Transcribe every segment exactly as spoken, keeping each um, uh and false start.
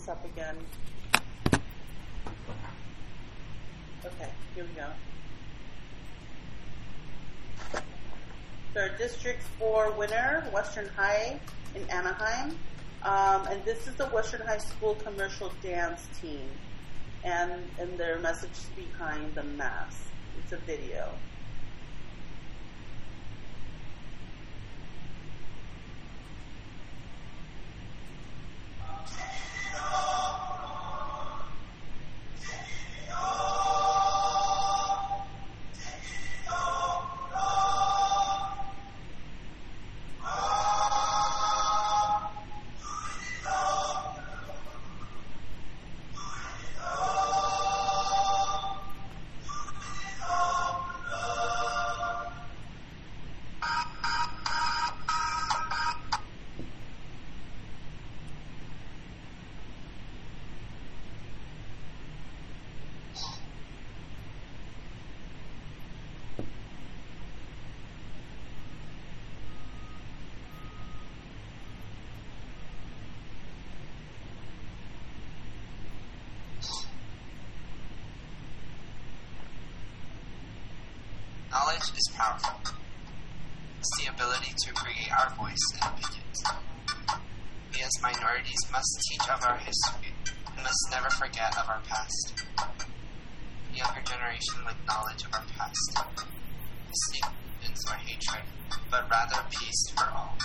this up again. Okay, here we go. So our District four winner, Western High in Anaheim. Um, and this is the Western High School commercial dance team. And, and their message is behind the mask. It's a video. Knowledge is powerful. It's the ability to create our voice and opinions. We as minorities must teach of our history and must never forget of our past. The younger generation with knowledge of our past. Seek vengeance or hatred, but rather peace for all.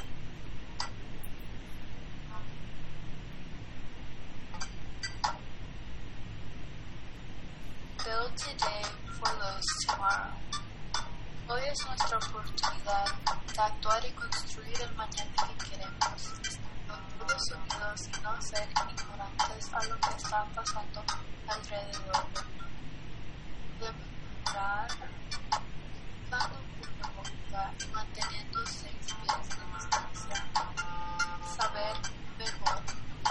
Build today for lose tomorrow. Hoy es nuestra oportunidad de actuar y construir el mañana que queremos, todos unidos y no ser ignorantes a lo que está pasando alrededor. Debemos lograr dando una boca y manteniendo seis pies de distancia. Saber mejor.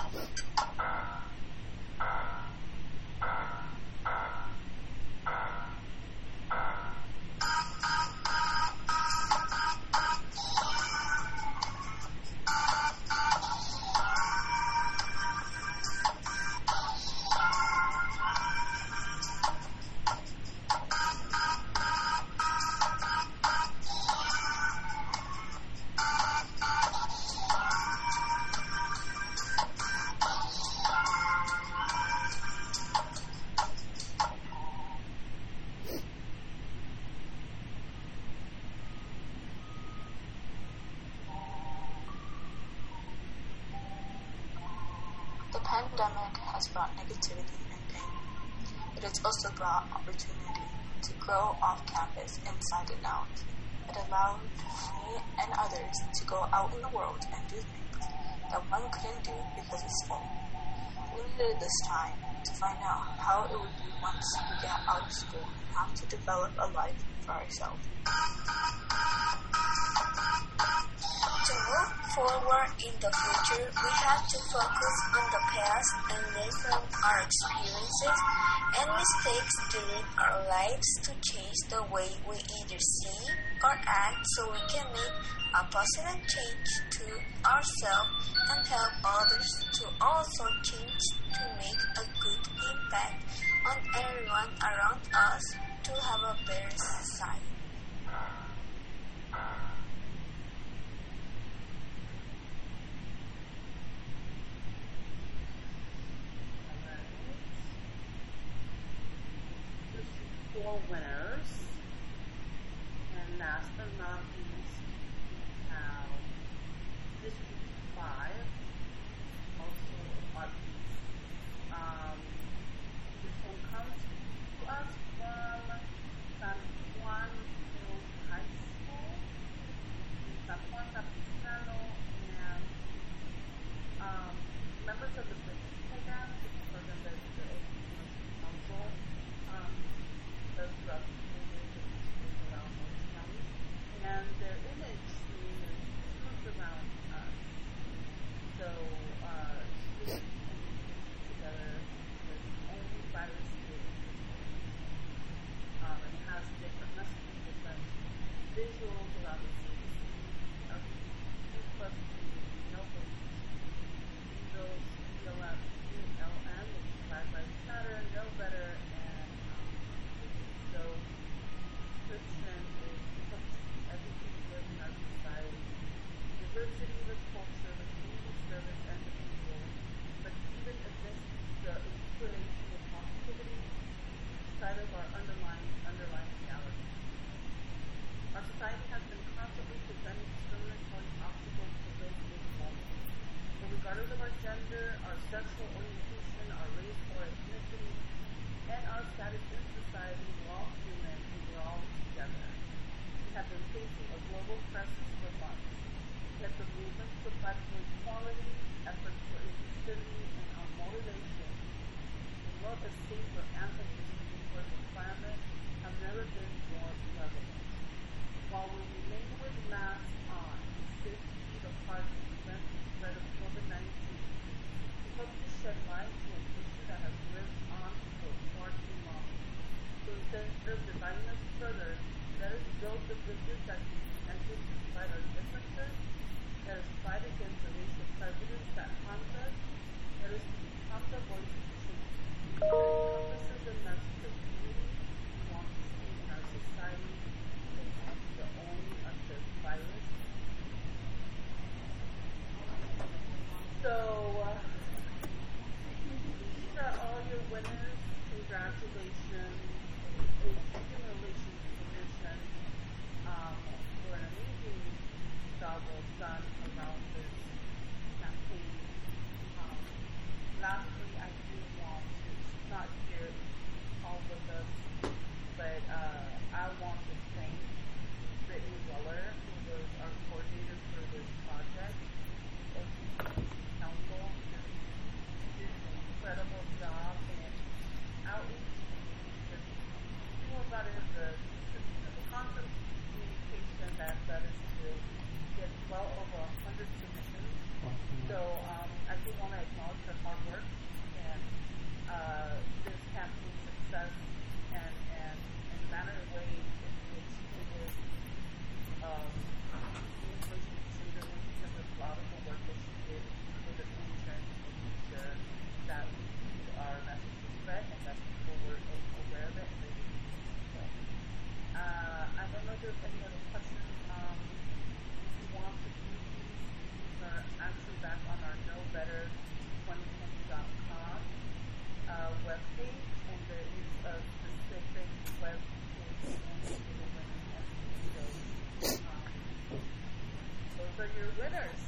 The pandemic has brought negativity and pain. It has also brought opportunity to grow off campus inside and out. It allowed me and others to go out in the world and do things that one couldn't do because of school. We needed this time to find out how it would be once we get out of school and how to develop a life for ourselves. To move forward in the future, we have to focus on the past and learn from our experiences and mistakes during our lives to change the way we either see or act so we can make a positive change to ourselves and help others to also change to make a good impact on everyone around us to have a better society. Four winners, and last but not least, we have District five, also Art Beats. Um, this one comes to us from San Juan Middle High School, San Juan Capistrano, and um, members of the British program, which is a program that is the Council. Um, throughout the community around Orange County, and their image is moved around us. presses for months. Yet the movement to fight for equality, efforts for inclusivity, and our motivation to love a safer anti-discriminatory environment have never been more relevant. While we remain with masks on and six feet apart to prevent the spread of COVID nineteen, we hope to shed light to an issue that has lived on for far too long. So instead of dividing us further, let us build the bridges that can be connected despite our differences. Let us fight against the racial prejudice that harms us. Let us become the voice of change. That encompasses the message of unity we want to see in our society and end the only unfair bias. So, uh, these are all your winners. Congratulations. The Human Relations Commission um, for an amazing job well done around this campaign. Um, lastly, I do want to, she's not here all with us, but uh, I want to thank Brittany Weller, who was our coordinator for this project, and Council, who did an incredible job in outreach. The thing about it is the, the, the constant communication that led us to get well over a hundred submissions. So um, I do want to acknowledge her hard work and uh, this campaign's success and, and, and the manner of way in which it was um, communication between the because of a lot of the work that she did for the future and making sure that we keep our message spread and that people were aware of it and they didn't so, uh, I don't know if there's any other questions. Um, if you want to view these, these are actually back on our know better twenty twenty dot com uh, webpage, and there is a specific web page only for the women and so um, those are your winners.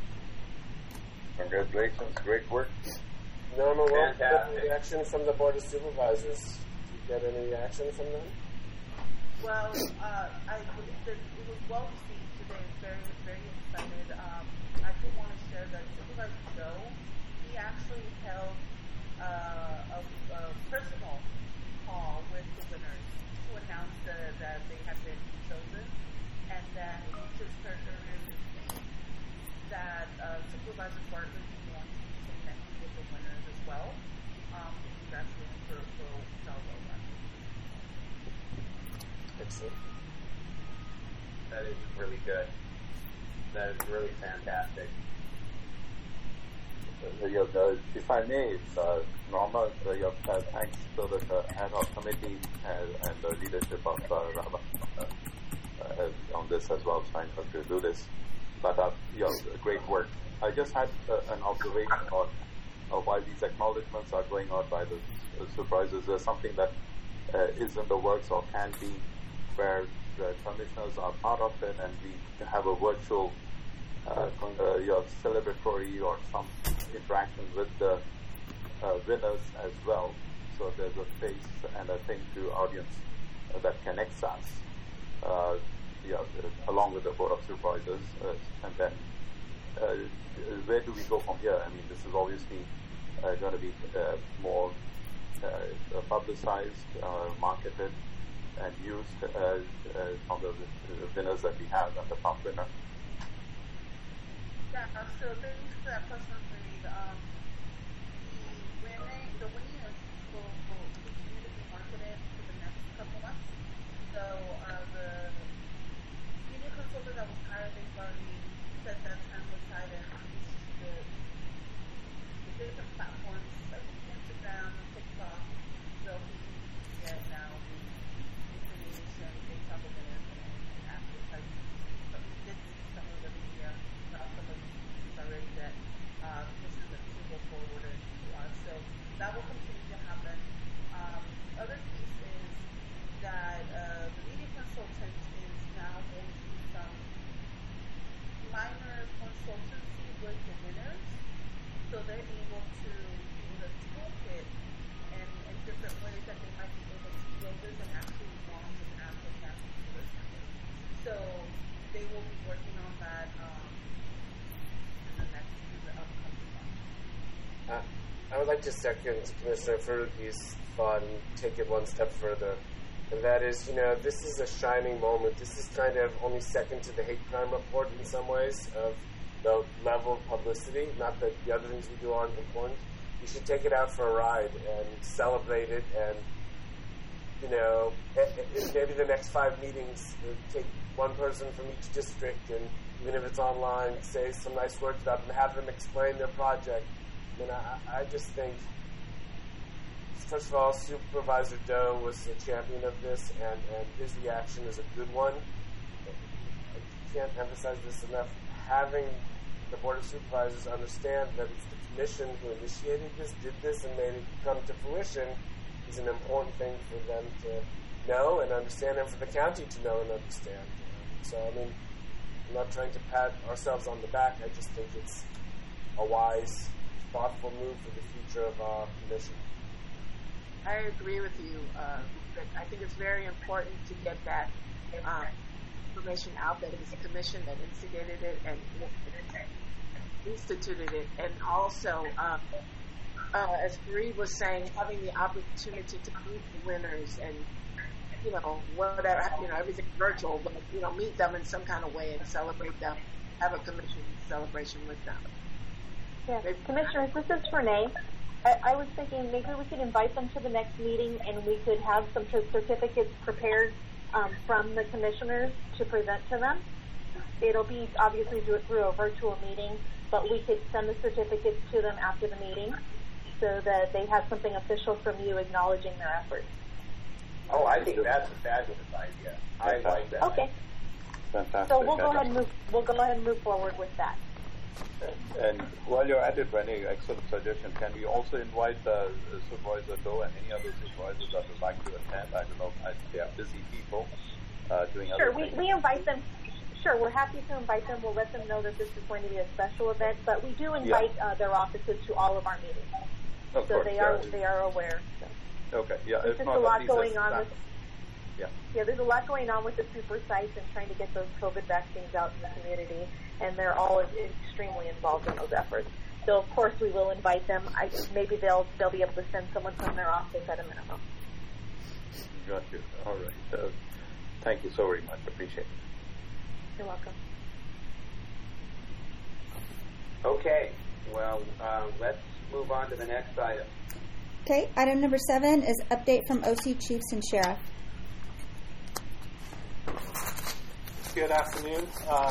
Congratulations, great work. Norma, what Fantastic. reaction from the Board of Supervisors? Did you get any reaction from them? Well, uh, I believe that it was well received today. Very, very excited. Um, I did want to share that Supervisor Joe, he actually held uh, a, a personal call with the winners to announce the, that they had been chosen. And then we just heard earlier this week that uh, Supervisor Bartlett is going to be connecting with the winners as well. Um, congratulations for, for job well done. Excellent. That is really good. That is really fantastic. Uh, yeah, uh, if I may, uh, Norma, uh, yeah, uh, thanks to the uh, ad hoc committee and, and the leadership of uh, Rama uh, uh, on this as well, trying to do this. But uh, yeah, great work. I just had uh, an observation on uh, while these acknowledgements are going on by the uh, supervisors, there's something that uh, is in the works or can be, where the commissioners are part of it, and we can have a virtual uh, con- uh, you know, celebratory or some interaction with the uh, winners as well. So there's a face and a thing to audience uh, that connects us, uh, yeah, uh, along with the Board of Supervisors. Uh, and then uh, where do we go from here? I mean, this is obviously uh, going to be uh, more uh, publicized, uh, marketed, and used uh, uh, from the, the winners that we have and the top winner. Yeah, so thanks for that question, Fareed. Um, the winning, the winning is will, will continue to be marketed for the next couple months. So uh, the senior consultant that was hired, they've already set that time aside and reached the, the different platforms like Instagram, TikTok. So we get now the information based on the winners and, and advertising. But we did see some of the media, not some of the already that uh, Commissioner Mattoo will I would like to second Commissioner Furugi's thought and take it one step further. And that is, you know, this is a shining moment. This is kind of only second to the hate crime report in some ways of the level of publicity. Not that the other things we do aren't important. You should take it out for a ride and celebrate it. And, you know, maybe the next five meetings, take one person from each district, and even if it's online, say some nice words about them, have them explain their project. I mean, I, I just think, first of all, Supervisor Doe was a champion of this, and, and his reaction is a good one. I can't emphasize this enough. Having the Board of Supervisors understand that it's the Commission who initiated this, did this, and made it come to fruition is an important thing for them to know and understand, and for the county to know and understand. So, I mean, I'm not trying to pat ourselves on the back. I just think it's a wise, thoughtful move for the future of our commission. I agree with you. Uh, I think it's very important to get that um, information out that it was a commission that instigated it and instituted it. And also, um, uh, as Bree was saying, having the opportunity to meet the winners and, you know, whatever, you know, everything's virtual, but, you know, meet them in some kind of way and celebrate them, have a commission celebration with them. Yeah, Commissioners, this is Renee. I, I was thinking maybe we could invite them to the next meeting and we could have some certificates prepared um, from the commissioners to present to them. It'll be obviously do it through a virtual meeting, but we could send the certificates to them after the meeting so that they have something official from you acknowledging their efforts. Oh, I think that's a fabulous idea. I like that. Okay. Fantastic. So we'll go ahead and move. We'll go ahead and move forward with that. And while you're at it, Renee, excellent suggestion. Can we also invite uh, Supervisor Doe and any other supervisors that would like to attend? I don't know. I, they are busy people uh, doing sure, other we, things. we invite them. Sure, we're happy to invite them. We'll let them know that this is going to be a special event, but we do invite yeah. uh, their offices to all of our meetings, of so course, they yeah. are they are aware. So. Okay, yeah. There's If just not, a lot at going on that. with. Yeah. Yeah, there's a lot going on with the super sites and trying to get those COVID vaccines out in the community, and they're all extremely involved in those efforts. So of course we will invite them. I maybe they'll they'll be able to send someone from their office at a minimum. Got you. All right. Uh, thank you so very much. Appreciate it. You're welcome. Okay. Well, uh, let's move on to the next item. Okay. Item number seven is update from O C Chiefs and Sheriff. Good afternoon. Um,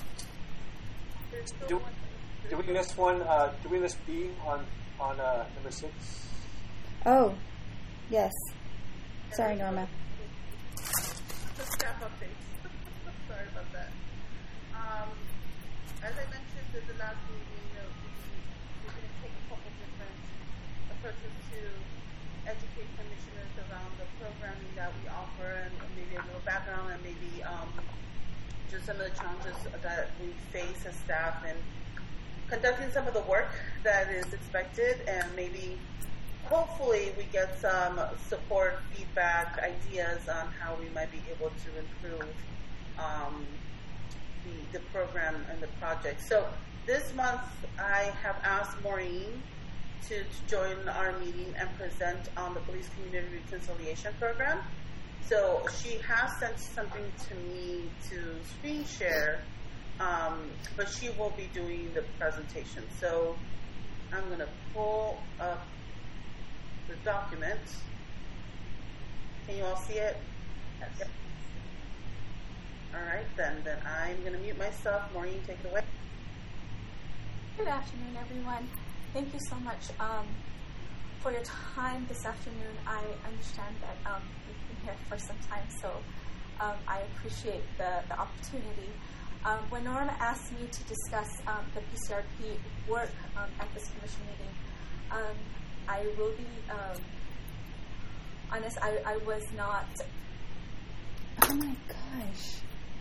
do, do we miss one? Uh, do we miss B on on uh, number six? Oh, yes. Sorry, Norma. The staff updates. Sorry about that. Um, as I mentioned in the last meeting, you know, we, we're going to take a couple different approaches to educate commissioners around the programming that we offer, and maybe a little background, and maybe um, just some of the challenges that we face as staff in conducting some of the work that is expected, and maybe hopefully we get some support, feedback, ideas on how we might be able to improve um, the, the program and the project. So this month I have asked Maureen to, to join our meeting and present on the Police Community Reconciliation Program. So she has sent something to me to screen share, um, but she will be doing the presentation. So I'm going to pull up the document. Can you all see it? Yes. Yep. All right, then. Then I'm going to mute myself. Maureen, take it away. Good afternoon, everyone. Thank you so much um, for your time this afternoon. I understand that um, you've been here for some time, so um, I appreciate the, the opportunity. Um, when Norma asked me to discuss um, the P C R P work um, at this commission meeting, um, I will be um, honest, I, I was not... Oh my gosh.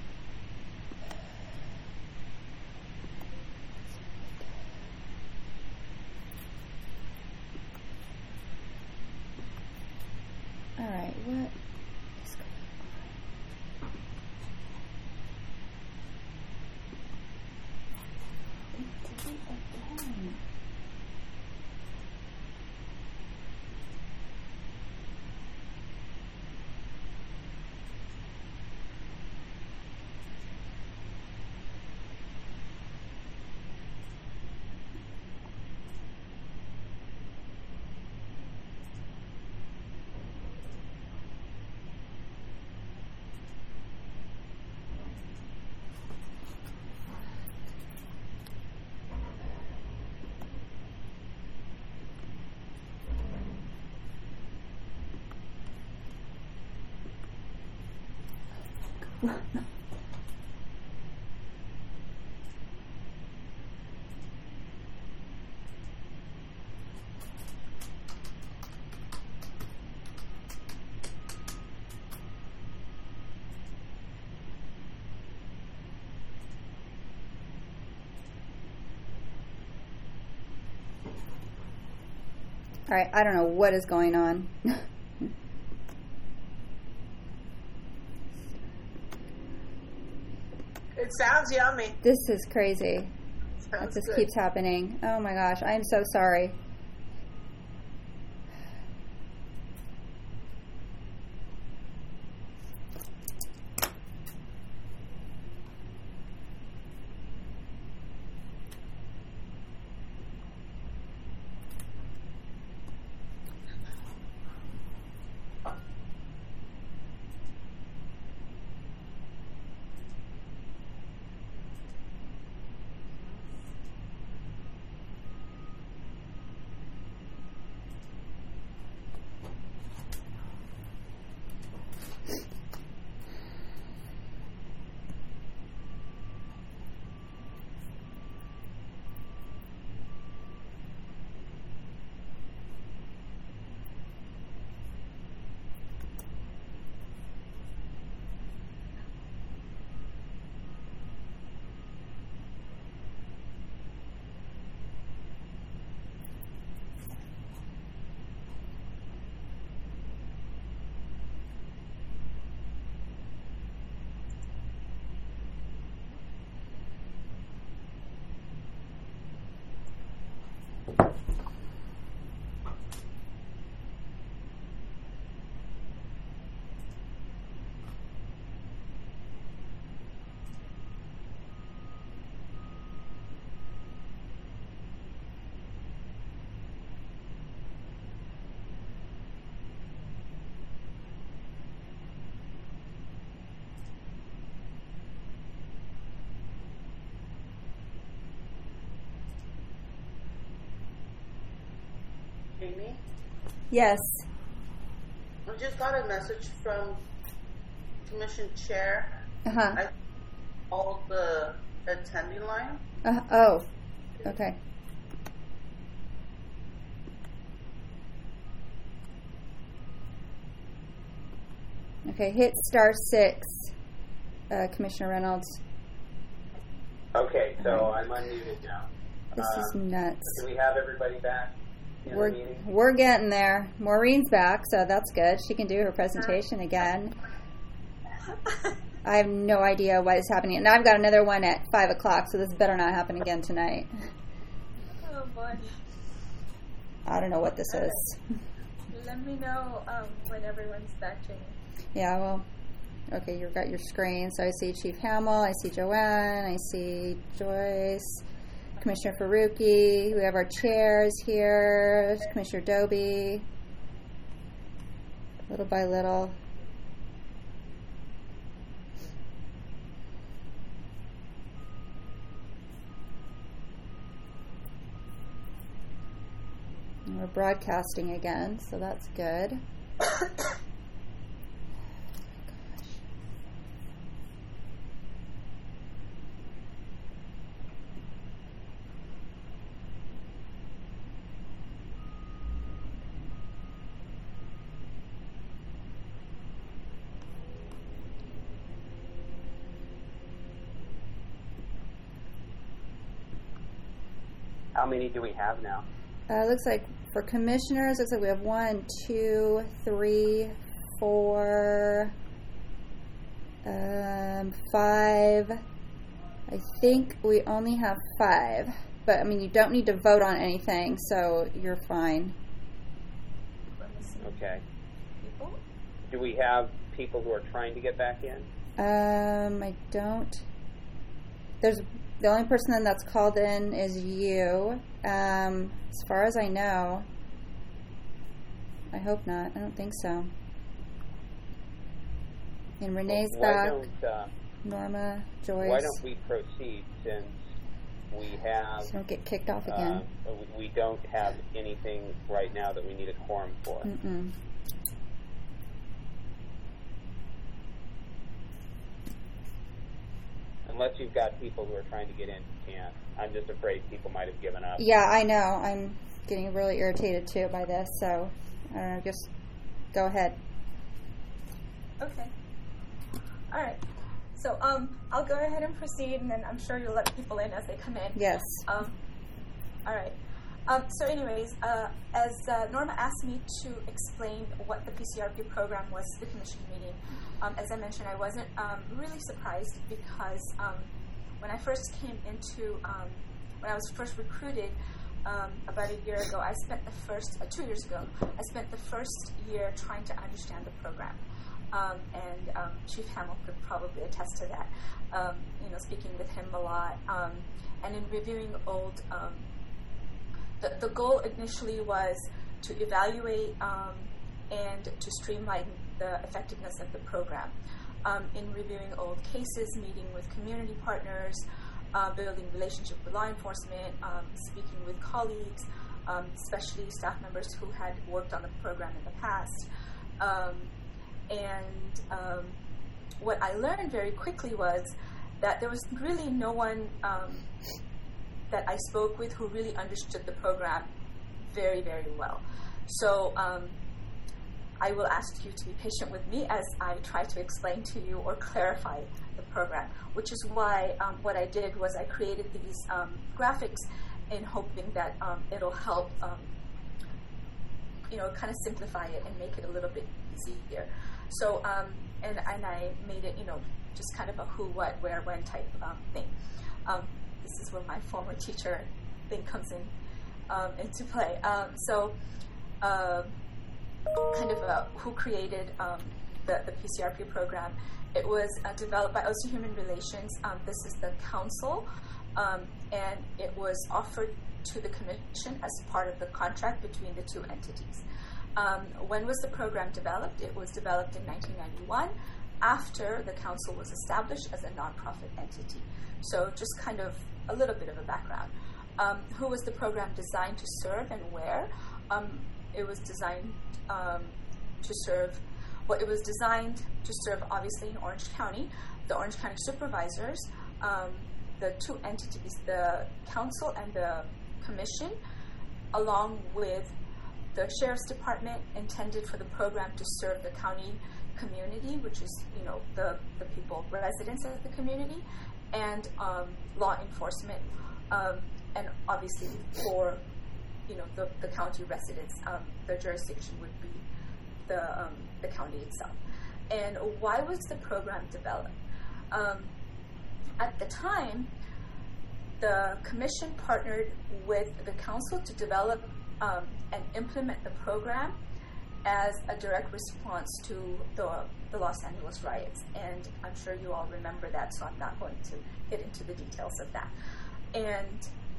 All right, what is going on? It did it again. All right, I don't know what is going on. It sounds yummy. This is crazy. Sounds This good. keeps happening. Oh my gosh, I am so sorry. Amy, Yes. I just got a message from Commission Chair. Uh-huh. I called the attending line. Uh, oh, okay. Okay, hit star six, uh, Commissioner Reynolds. Okay, so I'm unmuted now. This is Um, nuts. Do we have everybody back in We're the meeting? we're getting there. Maureen's back, so that's good. She can do her presentation again. I have no idea what is happening, and I've got another one at five o'clock, so this better not happen again tonight. Oh boy. I don't know what this is. Let me know um, when everyone's back, Jenny. Yeah, well, okay, you've got your screen. So I see Chief Hamill, I see Joanne, I see Joyce, Commissioner Faruqi. We have our chairs here, Commissioner Doby. Little by little. And we're broadcasting again, so that's good. How many do we have now? Uh, looks like for commissioners, looks like we have one, two, three, four, um, five. I think we only have five, but I mean, you don't need to vote on anything, so you're fine. Okay. Do we have people who are trying to get back in? Um, I don't. There's the only person then that's called in is you. Um, as far as I know, I hope not. I don't think so. And Renee's Why back. don't, uh, Norma, Joyce. Why don't we proceed since we have... So don't get kicked off again. Uh, we, we don't have anything right now that we need a quorum for. Mm-mm. unless you've got people who are trying to get in who can't. I'm just afraid people might have given up. Yeah, I know. I'm getting really irritated too by this. So I don't know. Just go ahead. Okay. All right. So um, I'll go ahead and proceed, and then I'm sure you'll let people in as they come in. Yes. Um, all right. Um, so anyways, uh, as uh, Norma asked me to explain what the P C R P program was to the commission meeting, um, as I mentioned, I wasn't um, really surprised because um, when I first came into, um, when I was first recruited um, about a year ago, I spent the first, uh, two years ago, I spent the first year trying to understand the program. Um, and um, Chief Hamill could probably attest to that, um, you know, speaking with him a lot. Um, and in reviewing old, um, the, the goal initially was to evaluate um, and to streamline the effectiveness of the program. Um, in reviewing old cases, meeting with community partners, uh, building relationship with law enforcement, um, speaking with colleagues, um, especially staff members who had worked on the program in the past. Um, And um, what I learned very quickly was that there was really no one um, that I spoke with who really understood the program very, very well. So um, I will ask you to be patient with me as I try to explain to you or clarify the program, which is why um, what I did was I created these um, graphics in hoping that um, it'll help, um, you know, kind of simplify it and make it a little bit easier. So, um, and, and I made it, you know, just kind of a who, what, where, when type um, thing. Um, this is where my former teacher thing comes in um, into play. Um, so, uh, kind of a, who created um, the, the P C R P program. It was uh, developed by O C Human Relations. Um, this is the council, um, and it was offered to the commission as part of the contract between the two entities. Um, when was the program developed? It was developed in nineteen ninety-one after the council was established as a nonprofit entity. So just kind of a little bit of a background. Um, who was the program designed to serve and where? Um, it was designed um, to serve, well, it was designed to serve obviously in Orange County, the Orange County supervisors, um, the two entities, the council and the commission, along with the Sheriff's Department, intended for the program to serve the county community, which is, you know, the, the people, residents of the community, and um, law enforcement, um, and obviously for, you know, the, the county residents, um, the jurisdiction would be the, um, the county itself. And why was the program developed? Um, at the time, the commission partnered with the council to develop Um, and implement the program as a direct response to the, the Los Angeles riots. And I'm sure you all remember that, so I'm not going to get into the details of that. And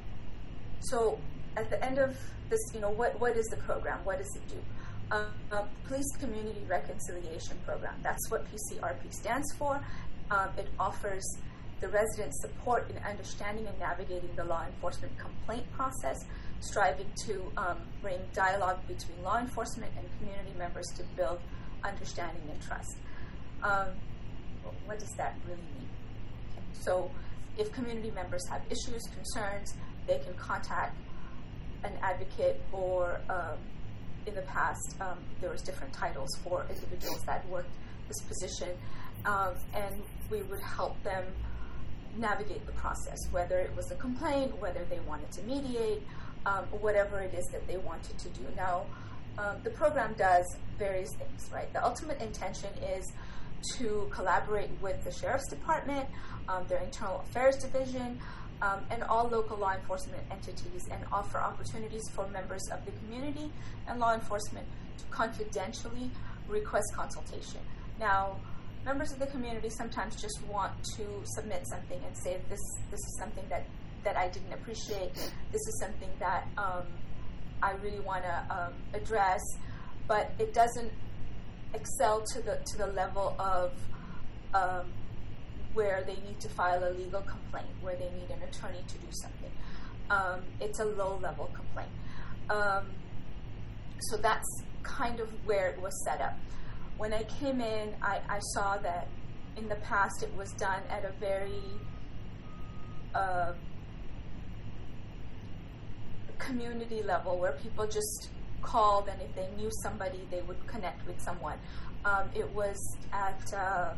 so at the end of this, you know, what, what is the program? What does it do? Um, uh, Police Community Reconciliation Program. That's what P C R P stands for. Um, it offers the residents support in understanding and navigating the law enforcement complaint process, striving to um, bring dialogue between law enforcement and community members to build understanding and trust. Um, what does that really mean? Okay. So if community members have issues, concerns, they can contact an advocate, or um, in the past um, there was different titles for individuals that worked this position, um, and we would help them navigate the process, whether it was a complaint, whether they wanted to mediate, Um, whatever it is that they wanted to do. Now, um, the program does various things, right? The ultimate intention is to collaborate with the Sheriff's Department, um, their Internal Affairs Division, um, and all local law enforcement entities, and offer opportunities for members of the community and law enforcement to confidentially request consultation. Now, members of the community sometimes just want to submit something and say, this, this is something that that I didn't appreciate. This is something that um, I really want to um, address, but it doesn't excel to the to the level of um, where they need to file a legal complaint, where they need an attorney to do something. Um, it's a low-level complaint. Um, so that's kind of where it was set up. When I came in, I, I saw that in the past it was done at a very uh, community level where people just called, and if they knew somebody, they would connect with someone. Um, it was at, um,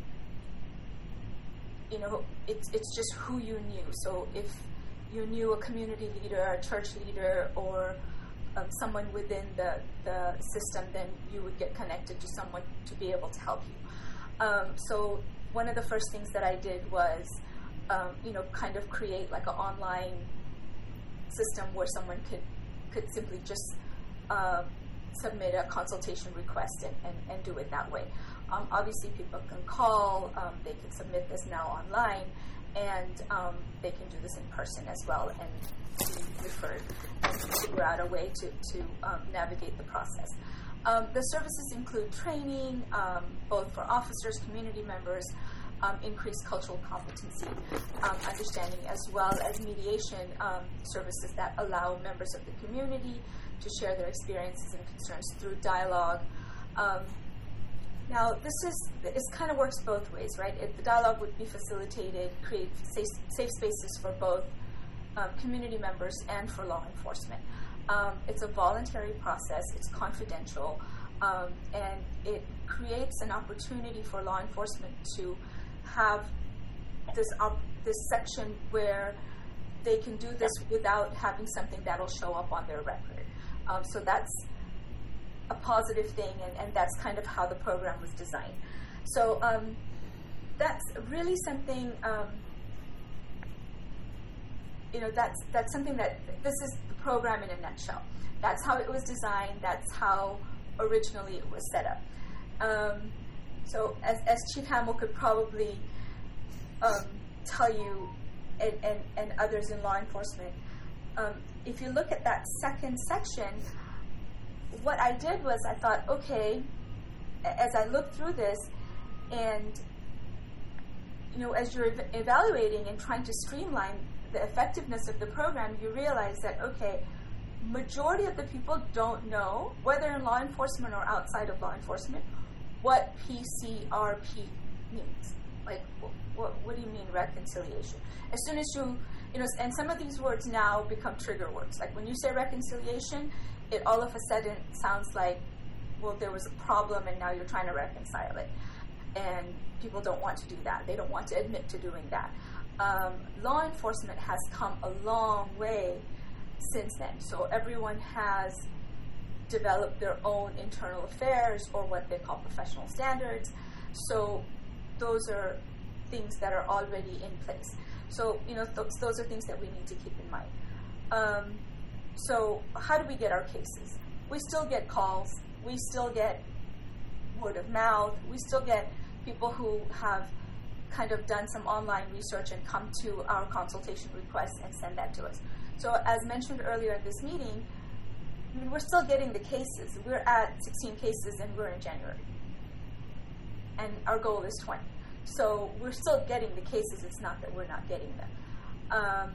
you know, it's it's just who you knew. So if you knew a community leader, a church leader, or um, someone within the, the system, then you would get connected to someone to be able to help you. Um, so one of the first things that I did was, um, you know, kind of create like an online system where someone could could simply just uh, submit a consultation request and, and, and do it that way. Um, obviously, people can call, um, they can submit this now online, and um, they can do this in person as well and be referred and figure out a way to, to um, navigate the process. Um, the services include training, um, both for officers, community members, um, increased cultural competency, um, understanding, as well as mediation um, services that allow members of the community to share their experiences and concerns through dialogue. Um, now, this is it kind of works both ways, right? It, the dialogue would be facilitated, create safe, safe spaces for both um, community members and for law enforcement. Um, it's a voluntary process, it's confidential, um, and it creates an opportunity for law enforcement to have this op- this section where they can do this without having something that'll show up on their record. Um, so that's a positive thing, and, and that's kind of how the program was designed. So um, that's really something, um, you know, that's that's something that, this is the program in a nutshell. That's how it was designed, that's how originally it was set up. Um, so as, as Chief Hamill could probably um, tell you, and, and, and others in law enforcement, um, if you look at that second section, what I did was I thought, okay, as I looked through this, and you know, as you're ev- evaluating and trying to streamline the effectiveness of the program, you realize that, okay, majority of the people don't know, whether in law enforcement or outside of law enforcement, what P C R P means. Like, what, what do you mean reconciliation? As soon as you, you know, and some of these words now become trigger words. Like when you say reconciliation, it all of a sudden sounds like, well, there was a problem and now you're trying to reconcile it. And people don't want to do that. They don't want to admit to doing that. Um, law enforcement has come a long way since then. So everyone has developed their own internal affairs, or what they call professional standards. So those are things that are already in place. So, you know, th- those are things that we need to keep in mind. Um, so how do we get our cases? We still get calls. We still get word of mouth. We still get people who have kind of done some online research and come to our consultation requests and send that to us. So as mentioned earlier in this meeting, I mean, we're still getting the cases. We're at sixteen cases and we're in January. And our goal is twenty. So we're still getting the cases. It's not that we're not getting them. Um,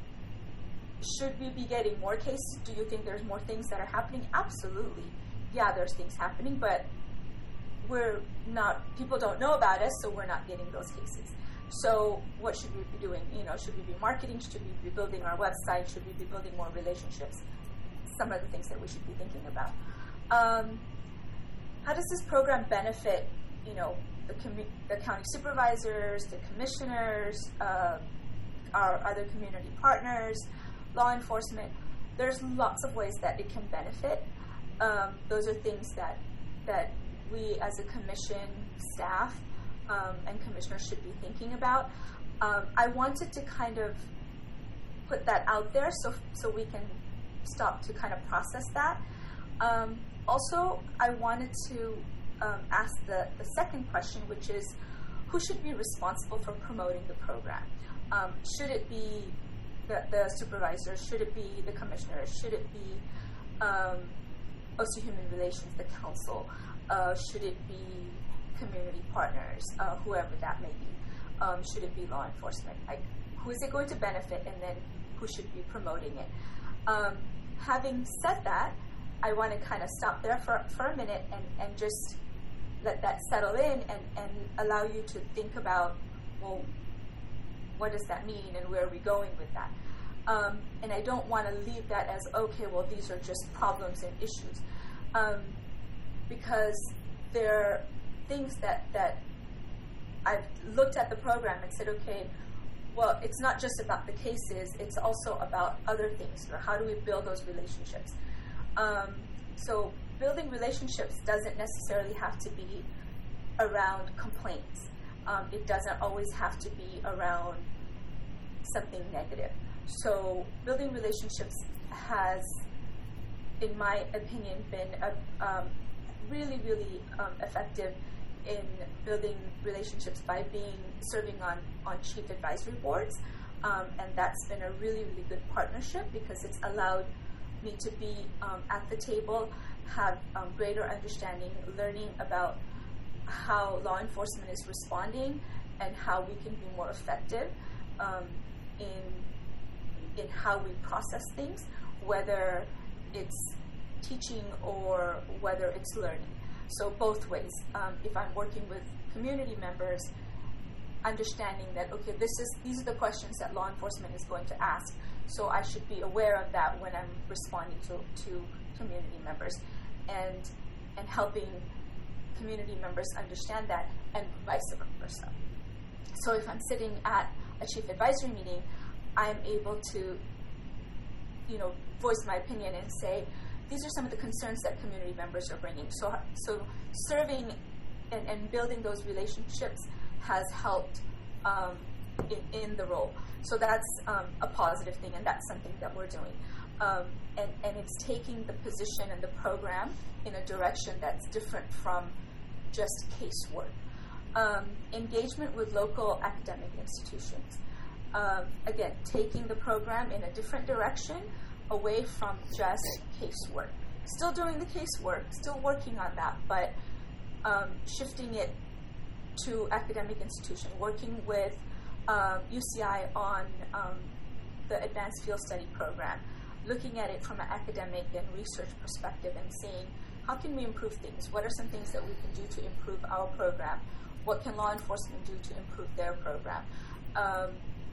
should we be getting more cases? Do you think there's more things that are happening? Absolutely. Yeah, there's things happening, but we're not, people don't know about us, so we're not getting those cases. So what should we be doing? You know, should we be marketing? Should we be building our website? Should we be building more relationships? Some of the things that we should be thinking about. Um, how does this program benefit, you know, the, commu- the county supervisors, the commissioners, uh, our other community partners, law enforcement? There's lots of ways that it can benefit. Um, those are things that that we as a commission staff um, and commissioners should be thinking about. Um, I wanted to kind of put that out there so so we can stop to kind of process that. Um, also, I wanted to um, ask the, the second question, which is, who should be responsible for promoting the program? Um, should it be the, the supervisors? Should it be the commissioners? Should it be um, O C Human Relations, the council? Uh, should it be community partners, uh, whoever that may be? Um, should it be law enforcement? Like, who is it going to benefit, and then who should be promoting it? Um, having said that, I want to kind of stop there for, for a minute and, and just let that settle in and, and allow you to think about, well, what does that mean, and where are we going with that? Um, and I don't want to leave that as, okay, well, these are just problems and issues. Um, because there are things that, that I've looked at the program and said, okay, well, it's not just about the cases, it's also about other things. Or how do we build those relationships? Um, so building relationships doesn't necessarily have to be around complaints. Um, it doesn't always have to be around something negative. So building relationships has, in my opinion, been a, um, really, really um, effective in building relationships by being serving on, on chief advisory boards. Um, and that's been a really, really good partnership because it's allowed me to be um, at the table, have um, greater understanding, learning about how law enforcement is responding and how we can be more effective um, in in how we process things, whether it's teaching or whether it's learning. So both ways. Um, if I'm working with community members, understanding that, okay, this is these are the questions that law enforcement is going to ask, so I should be aware of that when I'm responding to, to community members, and and helping community members understand that, and vice versa. So if I'm sitting at a chief advisory meeting, I'm able to, you know, voice my opinion and say, these are some of the concerns that community members are bringing. So, so serving and, and building those relationships has helped um, in, in the role. So that's um, a positive thing, and that's something that we're doing. Um, and, and it's taking the position and the program in a direction that's different from just casework. Um, engagement with local academic institutions. Um, again, taking the program in a different direction, away from just casework. Still doing the casework, still working on that, but um, shifting it to academic institution, working with um, U C I on um, the Advanced Field Study program, looking at it from an academic and research perspective and saying, how can we improve things? What are some things that we can do to improve our program? What can law enforcement do to improve their program? Um,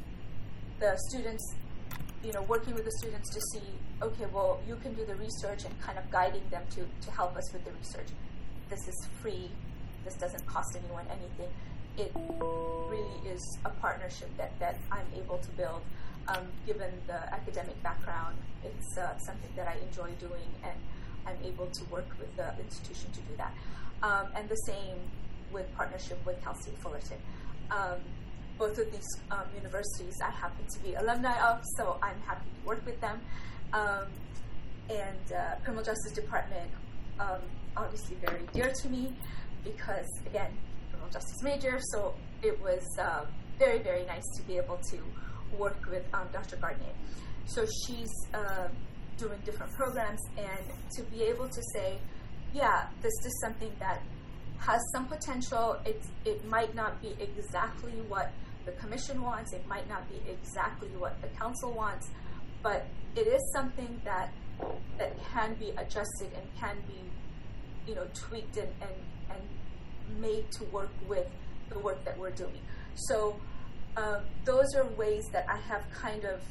the students, you know, working with the students to see, okay, well, you can do the research and kind of guiding them to, to help us with the research. This is free. This doesn't cost anyone anything. It really is a partnership that, that I'm able to build. Um, given the academic background, it's uh, something that I enjoy doing, and I'm able to work with the institution to do that. Um, and the same with partnership with Cal State Fullerton. Um, both of these um, universities I happen to be alumni of, so I'm happy to work with them. Um, and uh, Criminal Justice Department, um, obviously very dear to me because, again, criminal justice major, so it was uh, very, very nice to be able to work with um, Doctor Gardner. So she's uh, doing different programs, and to be able to say, yeah, this is something that has some potential. It, it might not be exactly what the commission wants. It might not be exactly what the council wants, but it is something that that can be adjusted and can be, you know, tweaked and, and, and made to work with the work that we're doing. So um, those are ways that I have kind of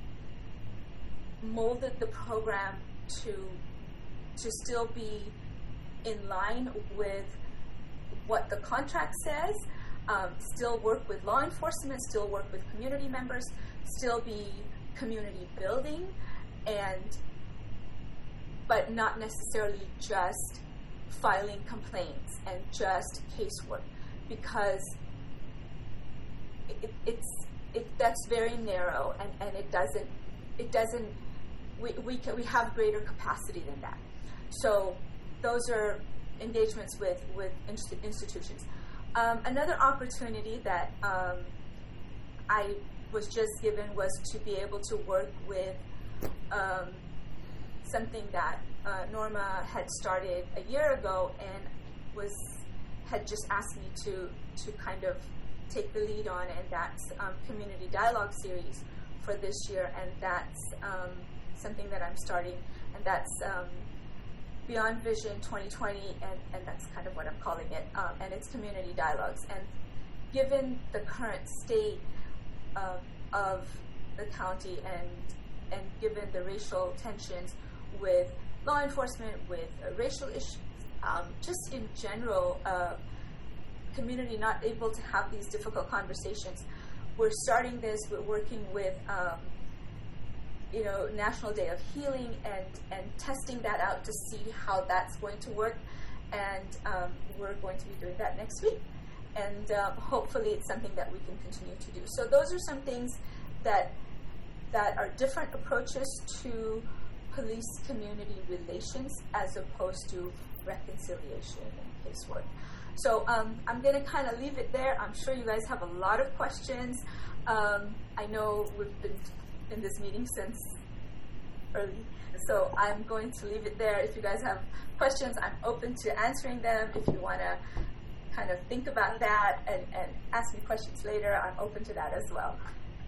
molded the program to to still be in line with what the contract says, um, still work with law enforcement, still work with community members, still be community building, and but not necessarily just filing complaints and just casework, because it, it's it that's very narrow, and, and it doesn't it doesn't we we can, we have greater capacity than that. So those are engagements with with institutions. Um, another opportunity that um, I was just given was to be able to work with um, something that uh, Norma had started a year ago and was had just asked me to to kind of take the lead on, and that's um, community dialogue series for this year, and that's um, something that I'm starting, and that's um, Beyond Vision twenty twenty, and, and that's kind of what I'm calling it, um, and it's community dialogues. And given the current state, um, of the county, and and given the racial tensions with law enforcement, with uh, racial issues, um, just in general, uh, community not able to have these difficult conversations. We're starting this. We're working with, um, you know, National Day of Healing, and and testing that out to see how that's going to work. And um, we're going to be doing that next week. And um, hopefully it's something that we can continue to do. So those are some things that that are different approaches to police-community relations as opposed to reconciliation and casework. So um, I'm going to kind of leave it there. I'm sure you guys have a lot of questions. Um, I know we've been in this meeting since early. So I'm going to leave it there. If you guys have questions, I'm open to answering them. If you want to kind of think about that and, and ask me questions later, I'm open to that as well.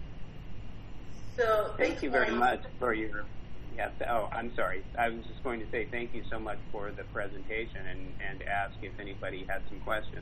So thank you very much for your, yeah, oh, I'm sorry. I was just going to say thank you so much for the presentation, and, and ask if anybody had some questions.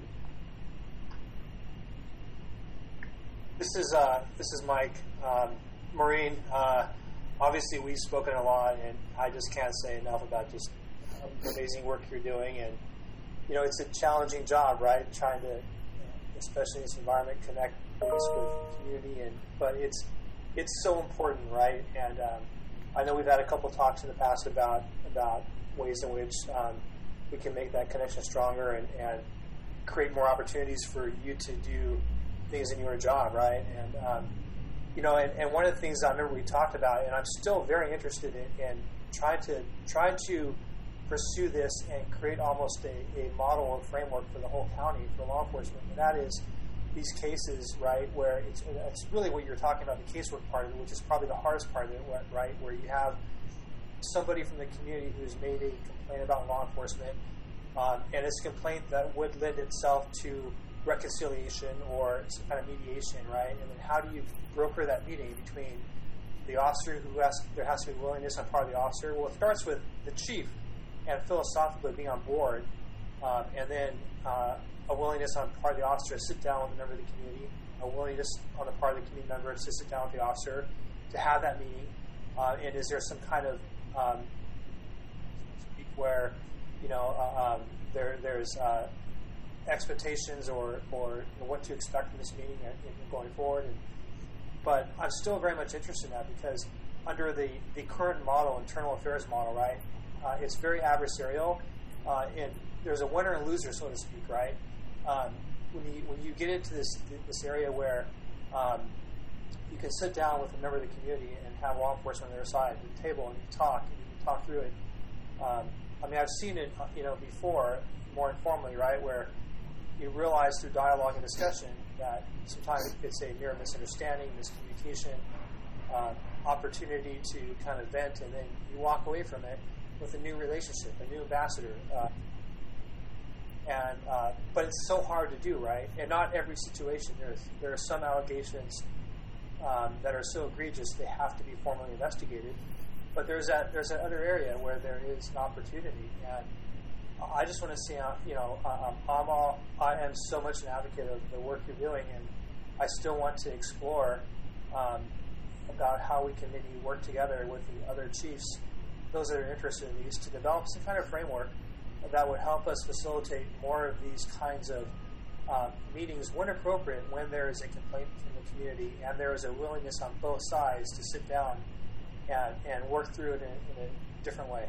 This is, uh, this is Mike. Um, Maureen, uh, obviously we've spoken a lot, and I just can't say enough about just the amazing work you're doing. And, you know, it's a challenging job, right? Trying to, especially in this environment, connect police with community. And but it's it's so important, right? And um, I know we've had a couple talks in the past about about ways in which um, we can make that connection stronger and, and create more opportunities for you to do things in your job, right? And um, you know, and, and one of the things I remember we talked about, and I'm still very interested in, in trying to try to pursue this and create almost a, a model or framework for the whole county for law enforcement, and that is these cases, right, where it's, it's really what you're talking about, the casework part of it, which is probably the hardest part of it, right, where you have somebody from the community who's made a complaint about law enforcement, um, and it's a complaint that would lend itself to reconciliation or some kind of mediation, right? And then how do you broker that meeting between the officer who has, there has to be willingness on part of the officer? Well, it starts with the chief and philosophically being on board, um, and then uh, a willingness on part of the officer to sit down with a member of the community, a willingness on the part of the community member to sit down with the officer to have that meeting, uh, and is there some kind of um, where, you know, uh, um, there there's uh, expectations or, or what to expect from this meeting and, and going forward. And, but I'm still very much interested in that because under the, the current model, internal affairs model, right, uh, it's very adversarial, uh, and there's a winner and loser, so to speak, right? Um, when you when you get into this this area where um, you can sit down with a member of the community and have law enforcement on their side at the table and you talk and you can talk through it. Um, I mean, I've seen it, you know, before, more informally, right, where you realize through dialogue and discussion that sometimes it's a mere misunderstanding, miscommunication, uh, opportunity to kind of vent, and then you walk away from it with a new relationship, a new ambassador. Uh, and uh, but it's so hard to do, right? And not every situation. There's there are some allegations um, that are so egregious they have to be formally investigated. But there's that there's that other area where there is an opportunity, and I just want to see, uh, you know, um, I'm all, I am so much an advocate of the work you're doing, and I still want to explore um, about how we can maybe work together with the other chiefs, those that are interested in these, to develop some kind of framework that would help us facilitate more of these kinds of uh, meetings when appropriate, when there is a complaint from the community and there is a willingness on both sides to sit down and, and work through it in, in a different way.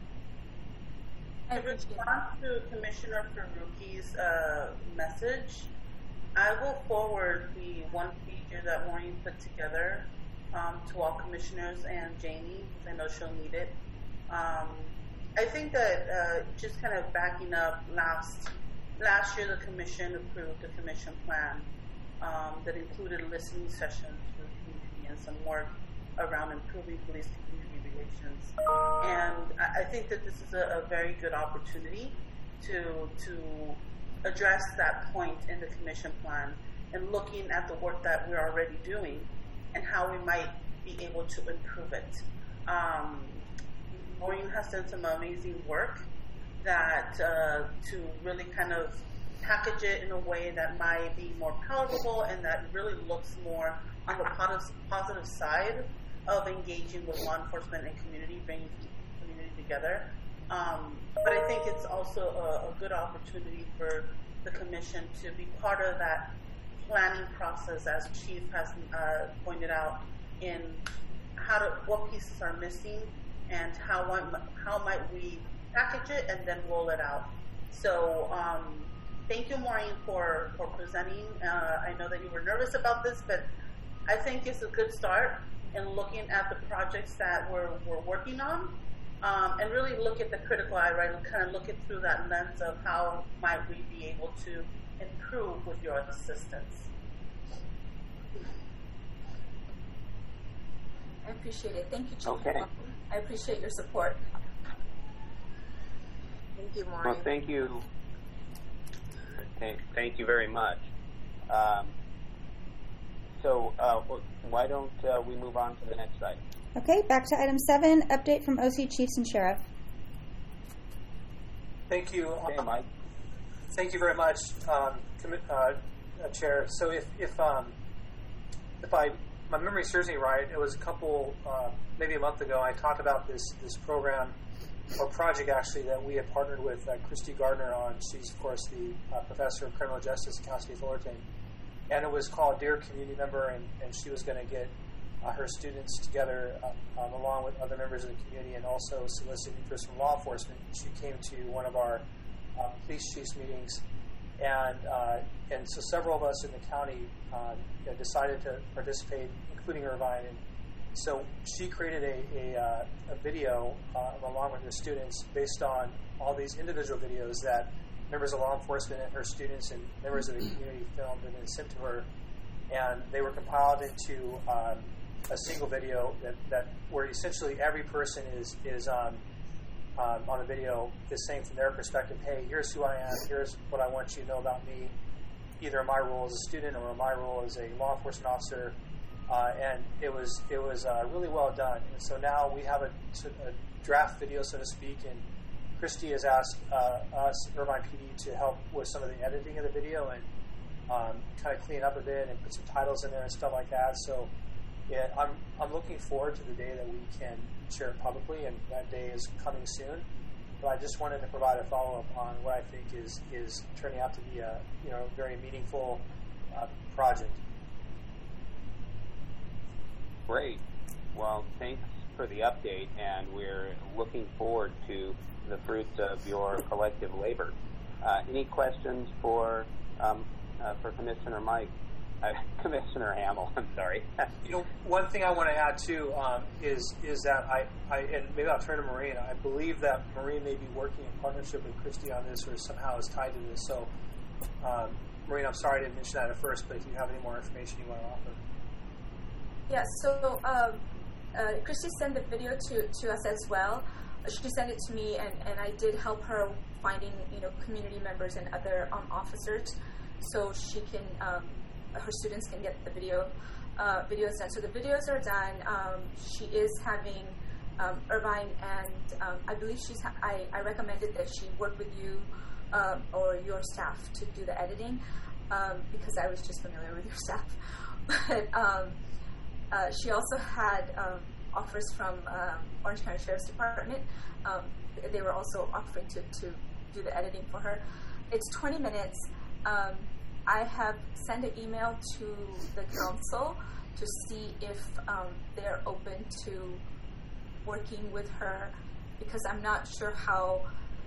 In response to Commissioner Faruqi's uh, message, I will forward the one pager that Maureen put together um, to all commissioners and Jamie, because I know she'll need it. Um, I think that uh, just kind of backing up, last last year the commission approved the commission plan um, that included listening sessions with the community and some work around improving police-community relations. And I think that this is a, a very good opportunity to to address that point in the commission plan and looking at the work that we're already doing and how we might be able to improve it. Um, Maureen has done some amazing work that uh, to really kind of package it in a way that might be more palatable and that really looks more on the positive, positive side of engaging with law enforcement and community, bringing community together. Um, but I think it's also a, a good opportunity for the commission to be part of that planning process, as Chief has uh, pointed out, in how to, what pieces are missing and how how might we package it and then roll it out. So um, thank you, Maureen, for, for presenting. Uh, I know that you were nervous about this, but I think it's a good start in looking at the projects that we're, we're working on, um, and really look at the critical eye, right, and kind of look it through that lens of how might we be able to improve with your assistance. I appreciate it. Thank you, Chief. Okay. I appreciate your support. Thank you, Maureen. Well, thank you. Thank, thank you very much. Um, so uh, why don't uh, we move on to the next item? Okay, back to item seven, update from O C Chiefs and Sheriff. Thank you. Okay, Mike. Thank you very much, um, uh, uh, Chair. So if if um, if I my memory serves me right, it was a couple uh, maybe a month ago. I talked about this this program or project actually that we had partnered with uh, Christy Gardner on. She's of course the uh, professor of criminal justice at Cal State Fullerton, and it was called Dear Community Member, and, and she was going to get uh, her students together uh, um, along with other members of the community and also solicit interest from law enforcement. She came to one of our uh, police chiefs meetings, and uh, and so several of us in the county um, you know, decided to participate, including Irvine. And so she created a a, uh, a video uh, along with her students based on all these individual videos that members of law enforcement and her students and members of the community filmed and then sent to her, and they were compiled into um, a single video that, that where essentially every person is is um, um, on the video is saying from their perspective, hey, here's who I am, here's what I want you to know about me, either my role as a student or my role as a law enforcement officer, uh, and it was it was uh, really well done. And so now we have a, a draft video, so to speak, and Christy has asked uh, us, Irvine P D, to help with some of the editing of the video and um, kind of clean up a bit and put some titles in there and stuff like that. So yeah, I'm I'm looking forward to the day that we can share it publicly, and that day is coming soon. But I just wanted to provide a follow-up on what I think is, is turning out to be a you know very meaningful uh, project. Great. Well, thanks for the update, and we're looking forward to the fruits of your collective labor. Uh, any questions for um, uh, for Commissioner Mike? Uh, Commissioner Hamill, I'm sorry. You know, one thing I want to add too um, is is that I, I and maybe I'll turn to Maureen. I believe that Maureen may be working in partnership with Christy on this, or somehow is tied to this. So, um, Maureen, I'm sorry I didn't mention that at first, but if you have any more information you want to offer. Yeah. So um, uh, Christy sent the video to, to us as well. She sent it to me, and, and I did help her finding you know community members and other um, officers, so she can. Um, her students can get the video uh, videos done. So the videos are done. Um, she is having um, Irvine, and um, I believe she's. Ha- I, I recommended that she work with you um, or your staff to do the editing um, because I was just familiar with your staff. But um, uh, she also had um, offers from um, Orange County Sheriff's Department. Um, they were also offering to, to do the editing for her. It's twenty minutes. Um, I have sent an email to the council to see if um, they're open to working with her, because I'm not sure how.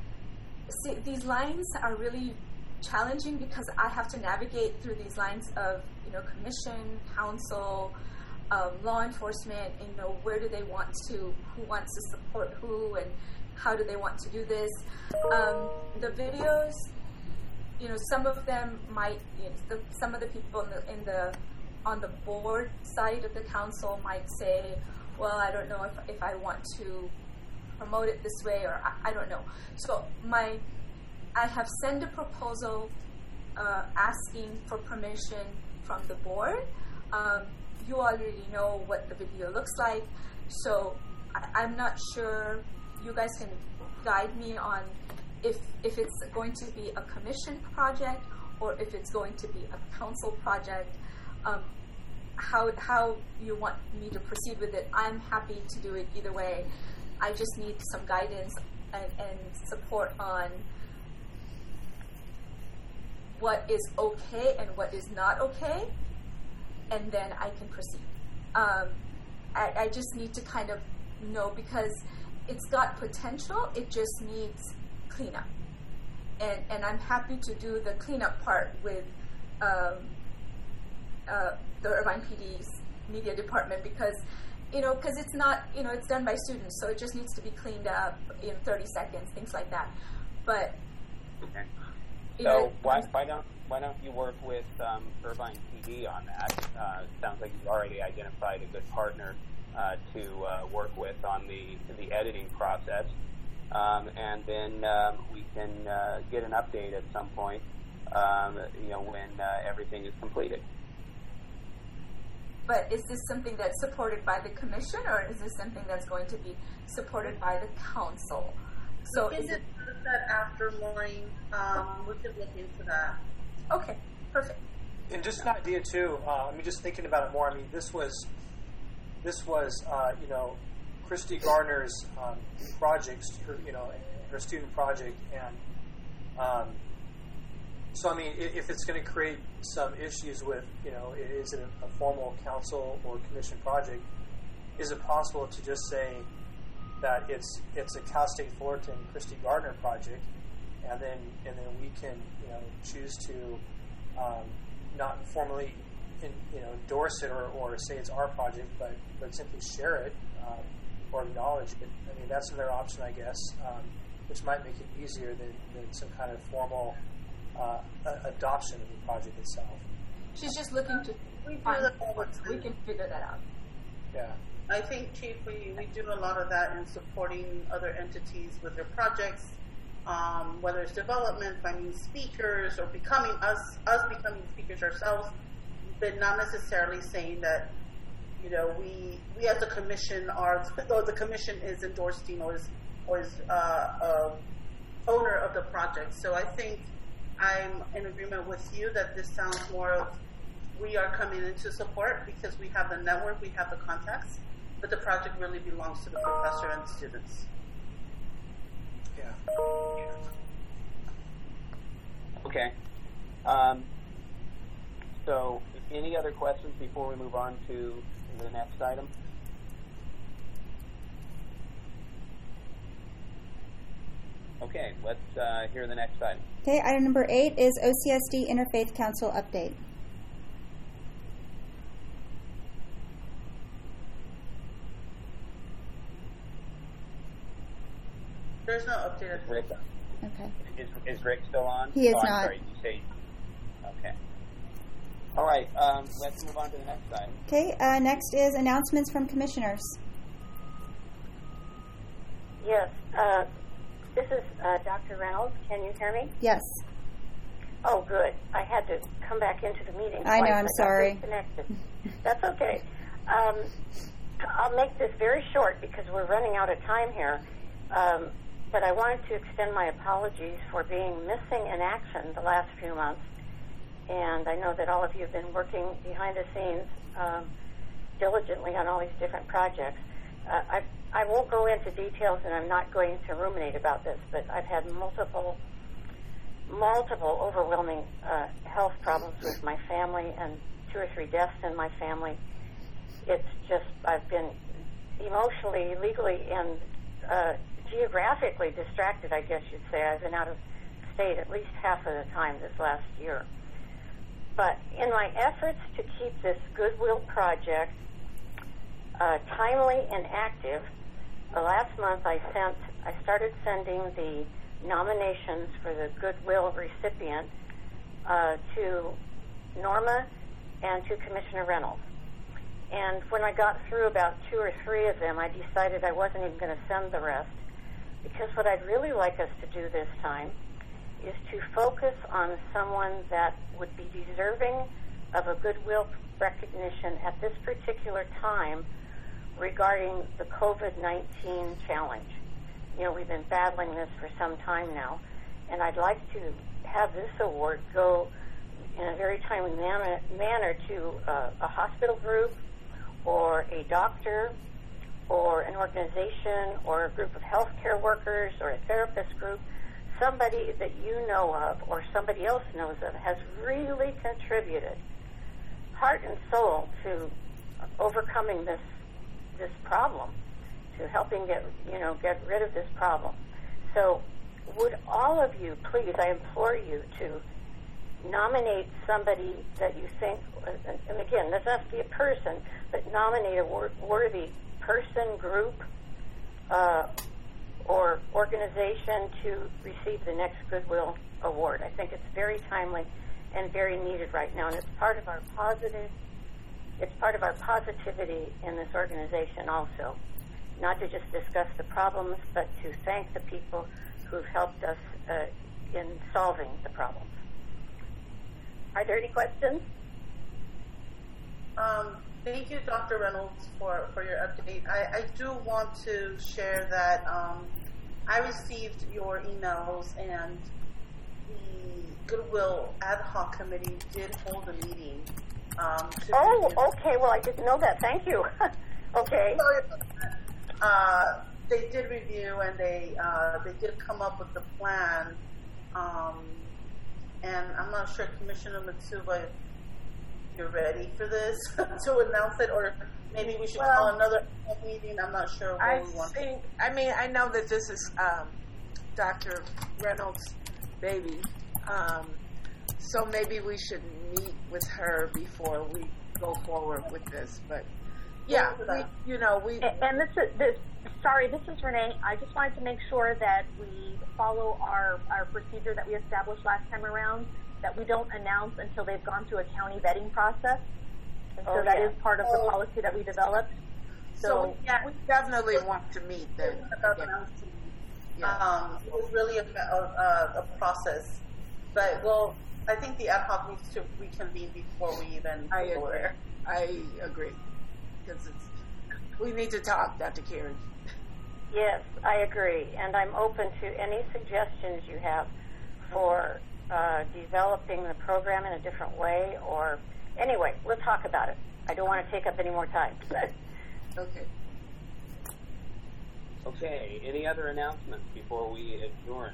See, these lines are really challenging because I have to navigate through these lines of, you know, commission, council, um, law enforcement. You know, where do they want to? Who wants to support who, and how do they want to do this? Um, the videos. You know, some of them might. You know, the, some of the people in the, in the on the board side of the council might say, "Well, I don't know if if I want to promote it this way, or I, I don't know." So my, I have sent a proposal uh, asking for permission from the board. Um, you already know what the video looks like, so I, I'm not sure. You guys can guide me on if if it's going to be a commission project or if it's going to be a council project, um, how how you want me to proceed with it. I'm happy to do it either way. I just need some guidance and, and support on what is okay and what is not okay, and then I can proceed. Um, I, I just need to kind of know, because it's got potential, it just needs cleanup. And and I'm happy to do the cleanup part with um, uh, the Irvine P D's media department, because, you know, because it's not, you know, it's done by students, so it just needs to be cleaned up in thirty seconds, things like that. But okay. You so know, why, why don't why don't you work with um, Irvine P D on that? Uh, sounds like you've already identified a good partner uh, to uh, work with on the the editing process, um, and then um, we can uh, get an update at some point. Um, you know, when uh, everything is completed. But is this something that's supported by the commission, or is this something that's going to be supported by the council? So we can is it discuss that after morning? Um, we could look into that. Okay, perfect. And just an idea too. Uh, I mean, just thinking about it more. I mean, this was this was uh, you know Christy Gardner's um, project, her, you know, her student project, and um, so I mean, if it's going to create some issues with, you know, is it a, a formal council or commission project? Is it possible to just say that it's it's a Cal State Fullerton Christy Gardner project, and then and then we can, you know, choose to um, not formally in, you know endorse it or, or say it's our project, but but simply share it um, or acknowledge it. I mean, that's another option, I guess, um, which might make it easier than, than some kind of formal uh, adoption of the project itself. She's just looking to We do find that all the we time. can figure that out. Yeah. I think, Chief, we, we do a lot of that in supporting other entities with their projects, um, whether it's development, finding speakers, or becoming us, us becoming speakers ourselves, but not necessarily saying that, you know, we we as a commission are, or the commission is endorsing or is or is uh, a owner of the project. So I think I'm in agreement with you that this sounds more of we are coming in to support because we have the network, we have the contacts, but the project really belongs to the professor and the students. Yeah. Okay. Um, so, any other questions before we move on to the next item? Okay, let's uh, hear the next item. Okay, item number eight is O C S D Interfaith Council update. There's no update at Rick, Okay. is, is Rick still on? He is oh, I'm not. Sorry, you say, okay. All right, um, let's move on to the next item. Okay, uh, next is announcements from commissioners. Yes, uh, this is uh, Doctor Reynolds. Can you hear me? Yes. Oh, good. I had to come back into the meeting. I know, twice. I'm got sorry. disconnected. That's okay. Um, I'll make this very short because we're running out of time here. Um, but I wanted to extend my apologies for being missing in action the last few months. And I know that all of you have been working behind the scenes um, diligently on all these different projects. Uh, I, I won't go into details, and I'm not going to ruminate about this, but I've had multiple, multiple overwhelming uh, health problems with my family and two or three deaths in my family. It's just, I've been emotionally, legally, and uh, geographically distracted, I guess you'd say. I've been out of state at least half of the time this last year. But in my efforts to keep this Goodwill project uh, timely and active, uh, last month I sent, I started sending the nominations for the Goodwill recipient uh, to Norma and to Commissioner Reynolds. And when I got through about two or three of them, I decided I wasn't even going to send the rest, because what I'd really like us to do this time is to focus on someone that would be deserving of a Goodwill recognition at this particular time regarding the COVID nineteen challenge. you know, we've been battling this for some time now, and I'd like to have this award go in a very timely manner, manner to uh, a hospital group or a doctor or an organization or a group of healthcare workers or a therapist group, somebody that you know of or somebody else knows of has really contributed heart and soul to overcoming this this problem, to helping get you know get rid of this problem. So would all of you please, I implore you to nominate somebody that you think, and again, doesn't have to be a person, but nominate a wor- worthy person, group, uh, or organization to receive the next Goodwill Award. I think it's very timely and very needed right now, and it's part of our positive, it's part of our positivity in this organization also. Not to just discuss the problems, but to thank the people who've helped us uh, in solving the problems. Are there any questions? Um, thank you, Doctor Reynolds, for, for your update. I, I do want to share that um, I received your emails, and the Goodwill Ad Hoc Committee did hold a meeting. Um, to oh, review. Okay. Well, I didn't know that. Thank you. Okay. Uh, they did review, and they uh, they did come up with the plan. Um, and I'm not sure, Commissioner Mitsuba, if you're ready for this to announce it, or maybe we should well, call another meeting. I'm not sure what I we want. think. I mean, I know that this is um, Doctor Reynolds' baby, um, so maybe we should meet with her before we go forward with this. But yeah, we, you know, we. And, and this is this. Sorry, this is Renee. I just wanted to make sure that we follow our, our procedure that we established last time around, that we don't announce until they've gone through a county vetting process. And so oh, that yeah. is part of the oh. policy that we developed. So, so yeah, we definitely want to meet then. Yeah. Um, it was really a, a, a process. But, well, I think the ad hoc needs to reconvene before we even I go agree. there. I agree. Because it's, we need to talk, Doctor Karen. Yes, I agree, and I'm open to any suggestions you have for uh, developing the program in a different way, or anyway, we'll talk about it. I don't want to take up any more time. Okay. Okay, any other announcements before we adjourn?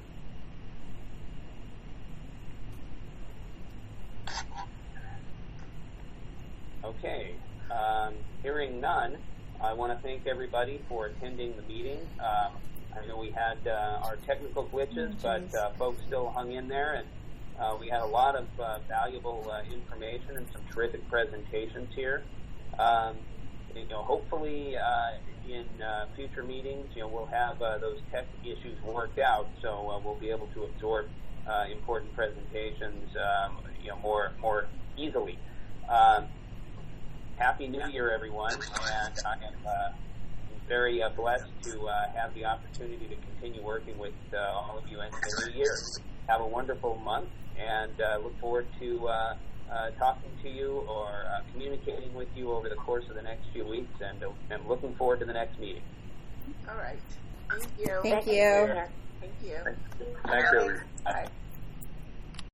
Okay, um, hearing none, I want to thank everybody for attending the meeting. Um, I know we had uh, our technical glitches, oh, but uh, folks still hung in there, and uh, we had a lot of uh, valuable uh, information and some terrific presentations here. Um, you know, hopefully uh, in uh, future meetings, you know, we'll have uh, those tech issues worked out, so uh, we'll be able to absorb uh, important presentations, um, you know, more more easily. Um, Happy New Year, everyone, and I am uh, very uh, blessed to uh, have the opportunity to continue working with uh, all of you into the new year. Have a wonderful month, and uh, look forward to uh, uh, talking to you or uh, communicating with you over the course of the next few weeks, and uh, I'm looking forward to the next meeting. All right. Thank you. Thank you. Thank you. Thanks, everyone. Bye.